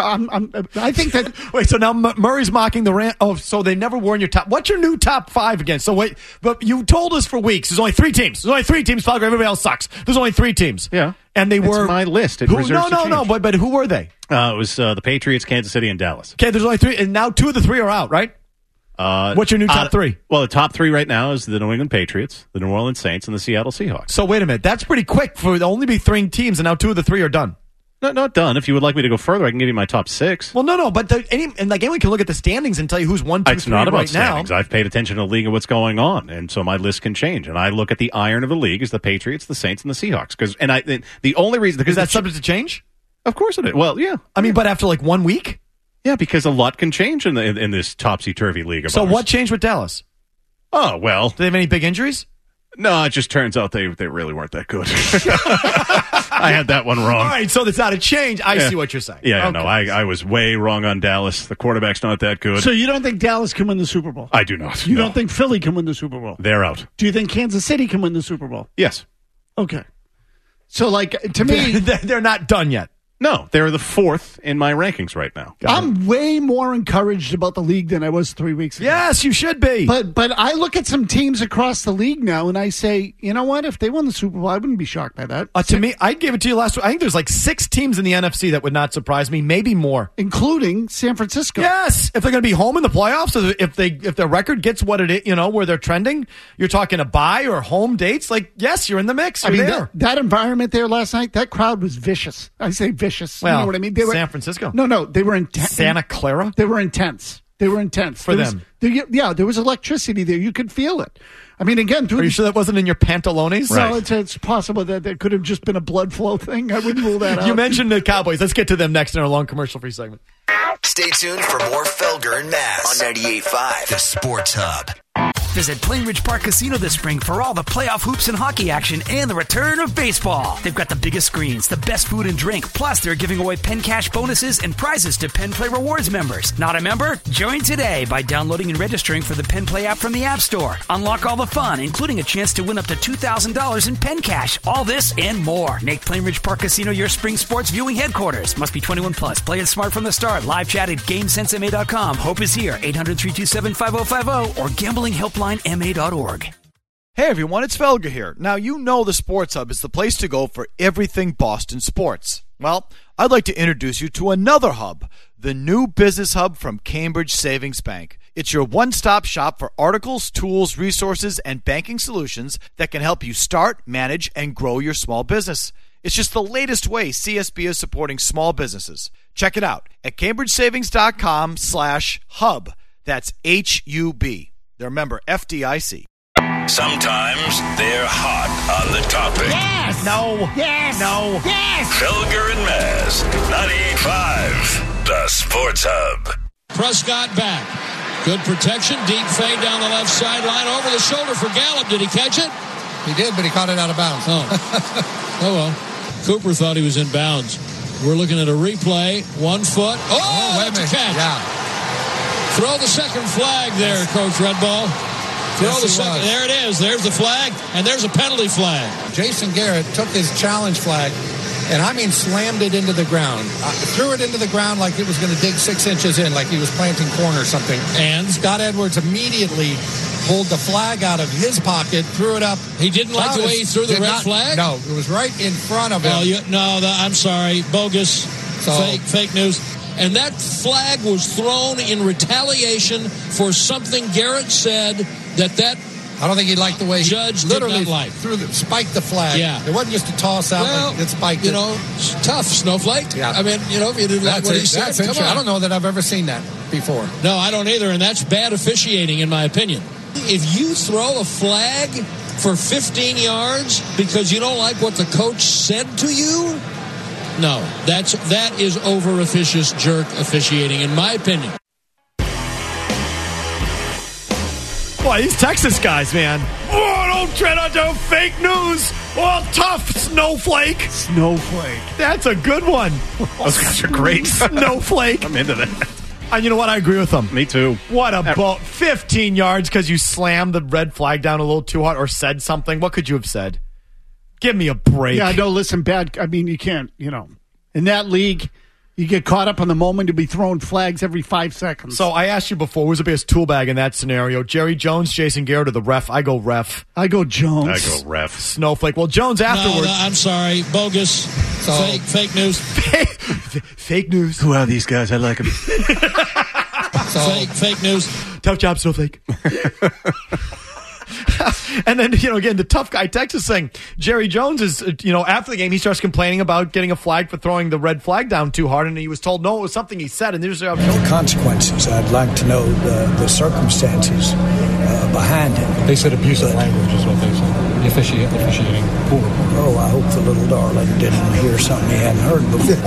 Speaker 4: I think that.
Speaker 9: Wait, so now Murray's mocking the Rams. Oh, so they never were in your top. What's your new top 5 again? So wait, but you told us for weeks there's only 3 teams. There's only 3 teams. Falco, everybody else sucks. There's only 3 teams.
Speaker 10: Yeah,
Speaker 9: and they were
Speaker 10: my list. It
Speaker 9: No, but who were they?
Speaker 10: It was the Patriots, Kansas City, and Dallas.
Speaker 9: Okay, there's only 3, and now 2 of the 3 are out, right? What's your new top 3?
Speaker 10: Well, the top 3 right now is the New England Patriots, the New Orleans Saints, and the Seattle Seahawks.
Speaker 9: So wait a minute, that's pretty quick for there only be 3 teams, and now 2 of the 3 are done.
Speaker 10: Not done. If you would like me to go further, I can give you my top 6.
Speaker 9: Well, no, but anyone can look at the standings and tell you who's 1, 2,
Speaker 10: it's
Speaker 9: 3
Speaker 10: not about
Speaker 9: right
Speaker 10: standings.
Speaker 9: now.
Speaker 10: I've paid attention to the league and what's going on, and so my list can change. And I look at the iron of the league is the Patriots, the Saints, and the Seahawks. The only reason
Speaker 9: because that's subject to change.
Speaker 10: Of course it is. Well, yeah.
Speaker 9: I mean, but after like 1 week.
Speaker 10: Yeah, because a lot can change in this topsy-turvy league of ours.
Speaker 9: What changed with Dallas?
Speaker 10: Oh, well.
Speaker 9: Do they have any big injuries?
Speaker 10: No, it just turns out they really weren't that good. I had that one wrong.
Speaker 9: All right, so that's not a change. I see what you're saying.
Speaker 10: Yeah,
Speaker 9: okay.
Speaker 10: No, I was way wrong on Dallas. The quarterback's not that good.
Speaker 4: So you don't think Dallas can win the Super Bowl?
Speaker 10: I do not.
Speaker 4: You don't think Philly can win the Super Bowl?
Speaker 10: They're out.
Speaker 4: Do you think Kansas City can win the Super Bowl?
Speaker 10: Yes.
Speaker 4: Okay. So, to me...
Speaker 9: They're not done yet.
Speaker 10: No, they're the 4th in my rankings right now.
Speaker 4: I'm way more encouraged about the league than I was 3 weeks ago.
Speaker 9: Yes, you should be.
Speaker 4: But I look at some teams across the league now, and I say, you know what? If they won the Super Bowl, I wouldn't be shocked by that.
Speaker 9: To me, I gave it to you last week. I think there's like 6 teams in the NFC that would not surprise me, maybe more,
Speaker 4: including San Francisco.
Speaker 9: Yes, if they're going to be home in the playoffs, or if their record gets what it is, where they're trending, you're talking a bye or home dates. Like, yes, you're in the mix. You're there.
Speaker 4: That environment there last night, that crowd was vicious. I say vicious.
Speaker 9: Well,
Speaker 4: you know what I mean?
Speaker 9: San Francisco.
Speaker 4: No, they were intense.
Speaker 9: Santa Clara.
Speaker 4: They were intense. They were intense.
Speaker 9: For them.
Speaker 4: There was electricity there. You could feel it. I mean, again,
Speaker 9: Are you sure that wasn't in your pantalones?
Speaker 4: No, it's possible that there could have just been a blood flow thing. I wouldn't rule that out.
Speaker 9: You mentioned the Cowboys. Let's get to them next in our long commercial-free segment.
Speaker 19: Stay tuned for more Felger and Mazz on 98.5 The Sports Hub.
Speaker 1: Visit Plainridge Park Casino this spring for all the playoff hoops and hockey action and the return of baseball. They've got the biggest screens, the best food and drink, plus they're giving away Penn Cash bonuses and prizes to Penn Play Rewards members. Not a member? Join today by downloading and registering for the Penn Play app from the App Store. Unlock all the fun, including a chance to win up to $2,000 in Penn Cash. All this and more. Make Plainridge Park Casino your spring sports viewing headquarters. Must be 21 plus. Play it smart from the start. Live chat at GameSenseMA.com. Hope is here. 800-327-5050 or GamblingHelplineMA.org.
Speaker 11: Hey everyone, it's Felger here. Now you know the Sports Hub is the place to go for everything Boston sports. Well, I'd like to introduce you to another hub, the new business hub from Cambridge Savings Bank. It's your one-stop shop for articles, tools, resources, and banking solutions that can help you start, manage, and grow your small business. It's just the latest way CSB is supporting small businesses. Check it out at cambridgesavings.com/hub. That's HUB. They're member FDIC.
Speaker 3: Sometimes they're hot on the topic.
Speaker 4: Yes!
Speaker 9: No.
Speaker 4: Yes!
Speaker 9: No.
Speaker 4: Yes!
Speaker 3: Felger and Mazz, 98.5 The Sports Hub.
Speaker 12: Prescott back. Good protection. Deep fade down the left sideline. Over the shoulder for Gallup. Did he catch it?
Speaker 7: He did, but he caught it out of bounds.
Speaker 12: Oh well. Cooper thought he was in bounds. We're looking at a replay. 1 foot. Oh,
Speaker 7: wait a minute.
Speaker 12: Catch.
Speaker 7: Yeah.
Speaker 12: Throw the second flag there, Coach Redball. Throw the second. There it is. There's the flag, and there's a penalty flag.
Speaker 7: Jason Garrett took his challenge flag, and I mean slammed it into the ground. Threw it into the ground like it was going to dig 6 inches in, like he was planting corn or something.
Speaker 12: And
Speaker 7: Scott Edwards immediately pulled the flag out of his pocket, threw it up.
Speaker 12: He didn't like the way he threw the red flag?
Speaker 7: No, it was right in front of him.
Speaker 12: I'm sorry. Bogus. Fake news. And that flag was thrown in retaliation for something Garrett said that
Speaker 7: I don't think he liked the way
Speaker 12: judge
Speaker 7: literally
Speaker 12: did not like.
Speaker 7: Spiked the flag.
Speaker 12: Yeah.
Speaker 7: It wasn't just a toss out, like it spiked it.
Speaker 12: Tough, Snowflake.
Speaker 7: Yeah.
Speaker 12: I mean, if you didn't like what he said, come on.
Speaker 7: I don't know that I've ever seen that before.
Speaker 12: No, I don't either, and that's bad officiating in my opinion. If you throw a flag for 15 yards because you don't like what the coach said to you, no, that is over officious jerk officiating in my opinion.
Speaker 9: Boy, these Texas guys, man. Oh, don't tread on no fake news. Oh, tough snowflake.
Speaker 4: Snowflake.
Speaker 9: That's a good one.
Speaker 10: Those guys are great.
Speaker 9: Snowflake.
Speaker 10: I'm into that.
Speaker 9: And you know what? I agree with them.
Speaker 10: Me too.
Speaker 9: What about 15 yards because you slammed the red flag down a little too hard or said something? What could you have said? Give me a break.
Speaker 4: Yeah, no, listen, you can't, in that league, you get caught up on the moment to be throwing flags every 5 seconds.
Speaker 9: So I asked you before, who's the biggest tool bag in that scenario? Jerry Jones, Jason Garrett, or the ref? I go ref.
Speaker 4: I go Jones.
Speaker 10: I go ref.
Speaker 9: Snowflake. Well, Jones afterwards.
Speaker 12: No, I'm sorry. Bogus. Fake news.
Speaker 9: Fake news.
Speaker 10: Who are these guys? I like them.
Speaker 12: Fake news.
Speaker 9: Tough job, Snowflake. And then, again, the tough guy Texas thing. Jerry Jones is, after the game, he starts complaining about getting a flag for throwing the red flag down too hard, and he was told, no, it was something he said, and there's
Speaker 8: the consequences. I'd like to know the circumstances behind it.
Speaker 16: They said abusive language is what they said. The officiating pool.
Speaker 8: Oh, I hope the little darling didn't hear something he hadn't heard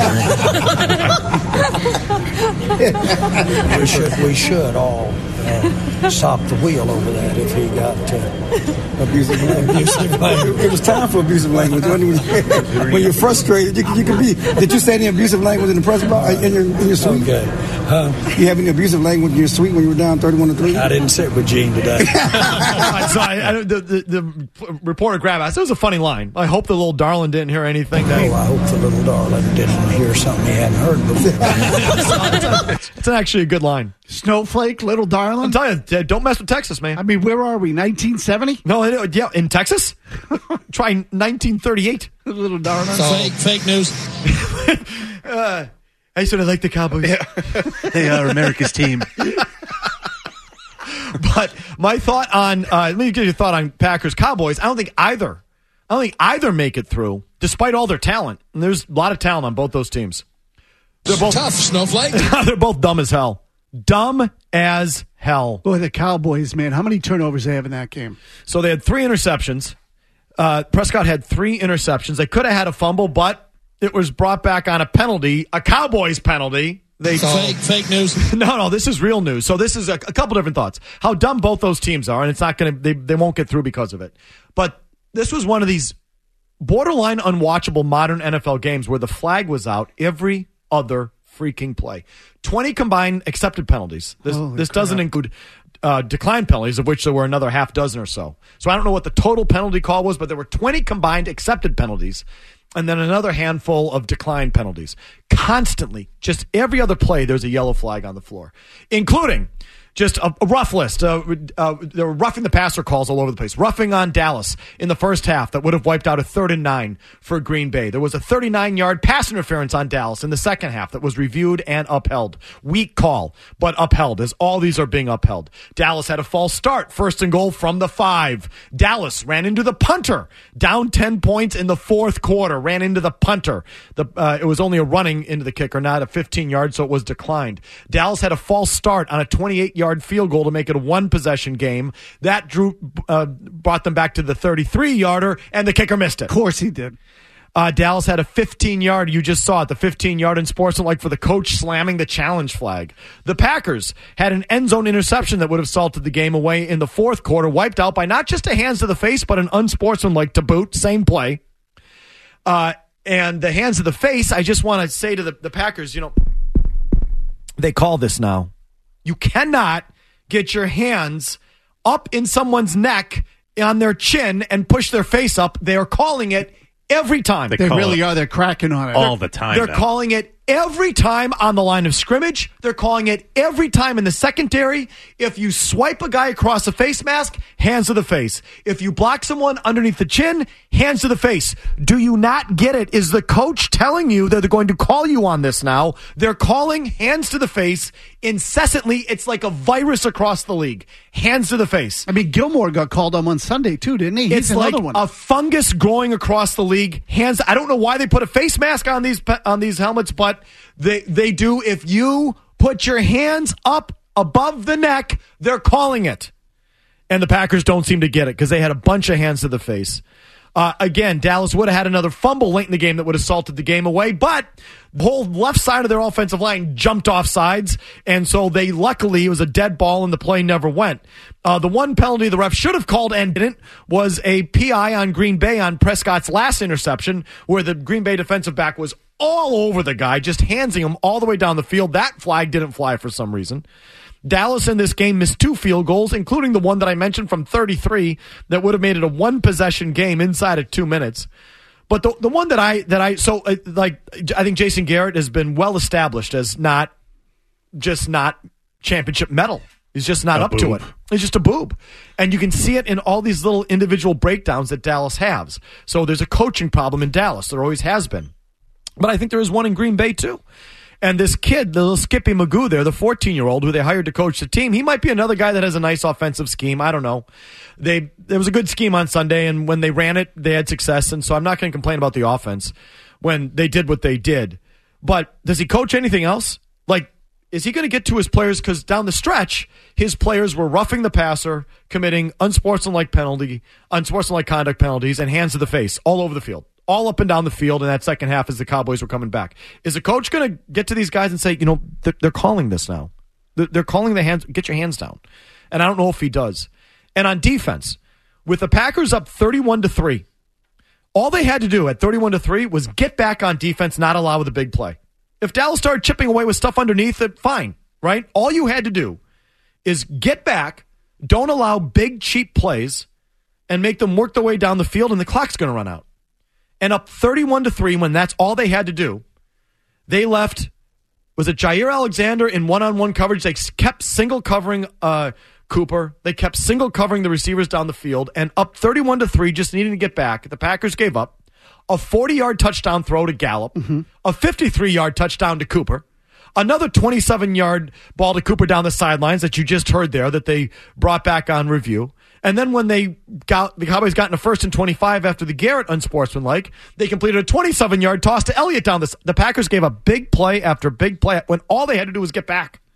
Speaker 8: before. We should all stop the wheel over that if he got
Speaker 2: abusive language. It was time for abusive language. When you're frustrated, you can be. Did you say any abusive language in the press box in your suite?
Speaker 8: Okay.
Speaker 2: You have any abusive language in your suite when you were down 31-3?
Speaker 8: I didn't sit with Gene today.
Speaker 9: So the reporter grabbed us. It was a funny line. I hope the little darling didn't hear anything.
Speaker 8: I hope the little darling didn't hear something he hadn't heard before.
Speaker 9: It's actually a good line.
Speaker 4: Snowflake, little darling.
Speaker 9: I'm telling you, don't mess with Texas, man.
Speaker 4: I mean, where are we? 1970?
Speaker 9: No, yeah, in Texas. Try 1938.
Speaker 4: Little darling.
Speaker 12: Fake news.
Speaker 9: I sort of like the Cowboys.
Speaker 10: Yeah. They are America's team.
Speaker 9: But my thought on let me get your thought on Packers Cowboys. I don't think either make it through, despite all their talent. And there's a lot of talent on both those teams. They're both
Speaker 12: tough, Snowflake.
Speaker 9: They're both dumb as hell. Dumb as hell.
Speaker 4: Boy, the Cowboys, man. How many turnovers they have in that game?
Speaker 9: So they had 3 interceptions. Prescott had 3 interceptions. They could have had a fumble, but it was brought back on a penalty, a Cowboys penalty.
Speaker 7: Fake news.
Speaker 9: No, this is real news. So this is a couple different thoughts. How dumb both those teams are, and it's not going to. They won't get through because of it. But this was one of these borderline unwatchable modern NFL games where the flag was out every other freaking play. 20 combined accepted penalties. This doesn't include declined penalties, of which there were another half dozen or so. So I don't know what the total penalty call was, but there were 20 combined accepted penalties and then another handful of declined penalties. Constantly, just every other play, there's a yellow flag on the floor, including just a rough list. There were roughing the passer calls all over the place. Roughing on Dallas in the first half that would have wiped out a 3rd and 9 for Green Bay. There was a 39-yard pass interference on Dallas in the second half that was reviewed and upheld. Weak call, but upheld, as all these are being upheld. Dallas had a false start, 1st and goal from the 5. Dallas ran into the punter, down 10 points in the 4th quarter, ran into the punter. It was only a running into the kicker, not a 15-yard, so it was declined. Dallas had a false start on a 28-yard field goal to make it a 1-possession game. That brought them back to the 33-yarder, and the kicker missed it.
Speaker 4: Of course he did.
Speaker 9: Dallas had a 15-yard, you just saw it, the 15-yard in sportsmanlike for the coach slamming the challenge flag. The Packers had an end zone interception that would have salted the game away in the 4th quarter, wiped out by not just a hands to the face, but an unsportsmanlike to boot, same play. And the hands to the face, I just want to say to the Packers, they call this now. You cannot get your hands up in someone's neck on their chin and push their face up. They are calling it every time.
Speaker 4: They really are. They're cracking on it.
Speaker 10: All the time.
Speaker 9: They're calling it every time on the line of scrimmage. They're calling it every time in the secondary. If you swipe a guy across a face mask, hands to the face. If you block someone underneath the chin, hands to the face. Do you not get it? Is the coach telling you that they're going to call you on this now? They're calling hands to the face incessantly. It's like a virus across the league. Hands to the face.
Speaker 4: I mean, Gilmore got called on Sunday too, didn't he?
Speaker 9: It's like a fungus growing across the league. Hands. I don't know why they put a face mask on these helmets, but they do. If you put your hands up above the neck, they're calling it. And the Packers don't seem to get it because they had a bunch of hands to the face. Again, Dallas would have had another fumble late in the game that would have salted the game away, but the whole left side of their offensive line jumped off sides, and so luckily, it was a dead ball and the play never went. The one penalty the ref should have called and didn't was a PI on Green Bay on Prescott's last interception, where the Green Bay defensive back was all over the guy, just handsing him all the way down the field. That flag didn't fly for some reason. Dallas in this game missed 2 field goals, including the one that I mentioned from 33 that would have made it a 1-possession game inside of 2 minutes. But the one I think Jason Garrett has been well established as not championship metal. He's just not up to it. He's just a boob. And you can see it in all these little individual breakdowns that Dallas has. So there's a coaching problem in Dallas. There always has been. But I think there is one in Green Bay too. And this kid, the little Skippy Magoo there, the 14-year-old who they hired to coach the team, he might be another guy that has a nice offensive scheme. I don't know. There was a good scheme on Sunday, and when they ran it, they had success. And so I'm not going to complain about the offense when they did what they did. But does he coach anything else? Like, is he going to get to his players? Because down the stretch, his players were roughing the passer, committing unsportsmanlike conduct penalties, and hands to the face all over the field. All up and down the field in that second half as the Cowboys were coming back. Is the coach going to get to these guys and say, they're calling this now? They're calling the hands, get your hands down. And I don't know if he does. And on defense, with the Packers up 31-3, all they had to do at 31-3 was get back on defense, not allow the big play. If Dallas started chipping away with stuff underneath it, fine, right? All you had to do is get back, don't allow big, cheap plays, and make them work their way down the field, and the clock's going to run out. And up 31-3 when that's all they had to do, they left, was it Jair Alexander in one-on-one coverage? They kept single covering Cooper. They kept single covering the receivers down the field. And up 31-3, just needing to get back, the Packers gave up a 40-yard touchdown throw to Gallup, a 53-yard touchdown to Cooper, another 27-yard ball to Cooper down the sidelines that you just heard there that they brought back on review. And then when the Cowboys got in a 1st and 25 after the Garrett unsportsmanlike, they completed a 27-yard toss to Elliott down the Packers gave a big play after big play when all they had to do was get back.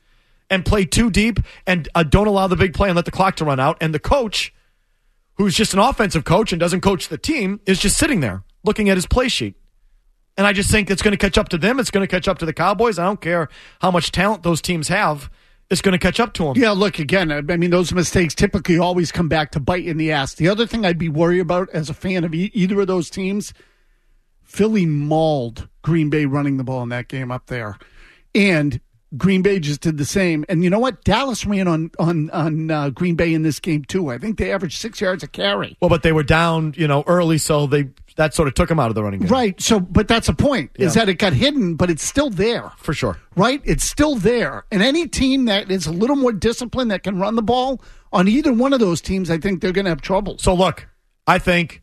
Speaker 9: and play too deep and don't allow the big play and let the clock to run out. And the coach, who's just an offensive coach and doesn't coach the team, is just sitting there looking at his play sheet. And I just think it's going to catch up to them. It's going to catch up to the Cowboys. I don't care how much talent those teams have. It's going to catch up to them.
Speaker 4: Yeah, look, again, I mean, those mistakes typically always come back to bite in the ass. The other thing I'd be worried about as a fan of either of those teams, Philly mauled Green Bay running the ball in that game up there. And Green Bay just did the same. And you know what? Dallas ran on Green Bay in this game, too. I think they averaged 6 yards a carry.
Speaker 9: Well, but they were down, early, so that sort of took them out of the running game.
Speaker 4: Right. So, but that's a point, is that it got hidden, but it's still there.
Speaker 9: For sure.
Speaker 4: Right? It's still there. And any team that is a little more disciplined that can run the ball on either one of those teams, I think they're going to have trouble.
Speaker 9: So, look, I think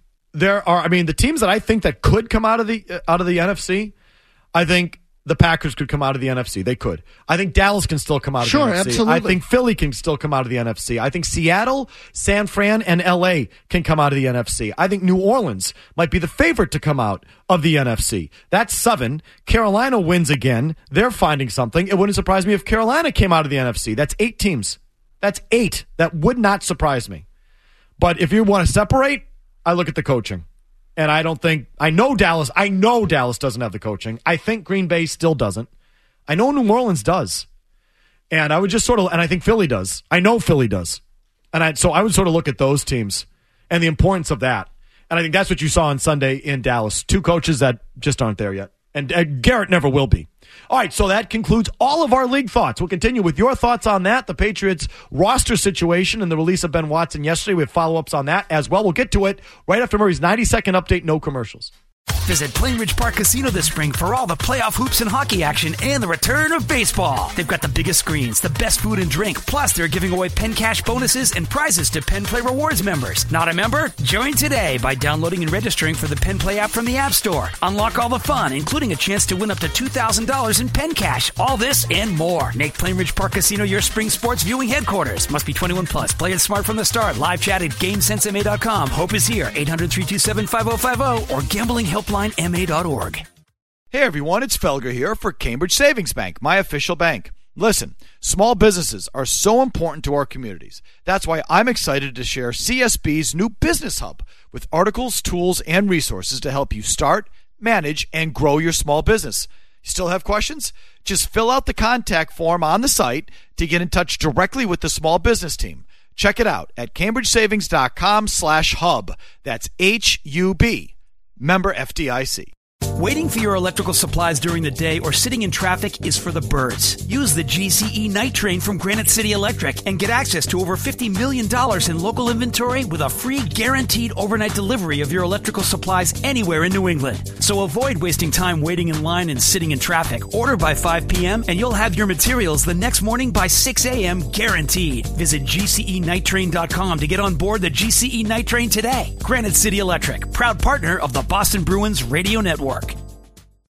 Speaker 9: the teams that I think that could come out of the NFC, I think the Packers could come out of the NFC. They could. I think Dallas can still come out of the NFC.
Speaker 4: Sure, absolutely.
Speaker 9: I think Philly can still come out of the NFC. I think Seattle, San Fran, and L.A. can come out of the NFC. I think New Orleans might be the favorite to come out of the NFC. That's 7. Carolina wins again. They're finding something. It wouldn't surprise me if Carolina came out of the NFC. That's 8 teams. That's 8. That would not surprise me. But if you want to separate, I look at the coaching. And I know Dallas doesn't have the coaching. I think Green Bay still doesn't. I know New Orleans does. And I would just and I think Philly does. I know Philly does. So I would sort of look at those teams and the importance of that. And I think that's what you saw on Sunday in Dallas. 2 coaches that just aren't there yet. And Garrett never will be. All right, so that concludes all of our league thoughts. We'll continue with your thoughts on that, the Patriots roster situation and the release of Ben Watson yesterday. We have follow-ups on that as well. We'll get to it right after Murray's 90-second update, no commercials.
Speaker 1: Visit Plainridge Park Casino this spring for all the playoff hoops and hockey action and the return of baseball. They've got the biggest screens, the best food and drink, plus they're giving away Penn Cash bonuses and prizes to Penn Play Rewards members. Not a member? Join today by downloading and registering for the Penn Play app from the App Store. Unlock all the fun, including a chance to win up to $2,000 in Penn Cash. All this and more. Make Plainridge Park Casino your spring sports viewing headquarters. Must be 21 plus. Play it smart from the start. Live chat at GameSenseMA.com. Hope is here. 800-327-5050 or GamblingHelplineMA.org.
Speaker 11: Hey everyone, it's Felger here for Cambridge Savings Bank, my official bank. Listen, small businesses are so important to our communities. That's why I'm excited to share CSB's new Business Hub with articles, tools, and resources to help you start, manage, and grow your small business. You still have questions? Just fill out the contact form on the site to get in touch directly with the small business team. Check it out at CambridgeSavings.com/hub. That's HUB. Member FDIC.
Speaker 1: Waiting for your electrical supplies during the day or sitting in traffic is for the birds. Use the GCE Night Train from Granite City Electric and get access to over $50 million in local inventory with a free guaranteed overnight delivery of your electrical supplies anywhere in New England. So avoid wasting time waiting in line and sitting in traffic. Order by 5 p.m. and you'll have your materials the next morning by 6 a.m. guaranteed. Visit GCENightTrain.com to get on board the GCE Night Train today. Granite City Electric, proud partner of the Boston Bruins Radio Network.